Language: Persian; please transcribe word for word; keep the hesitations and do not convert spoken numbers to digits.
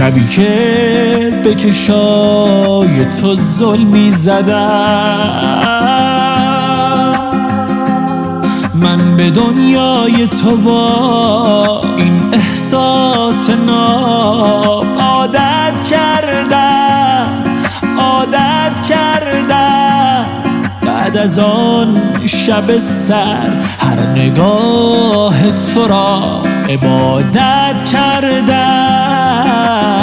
شبی که به چشای تو ظلمی زدم، من به دنیای تو با این احساس ناب عادت کردم عادت کردم. بعد از آن شب سرد هر نگاه تو را عبادت کردم.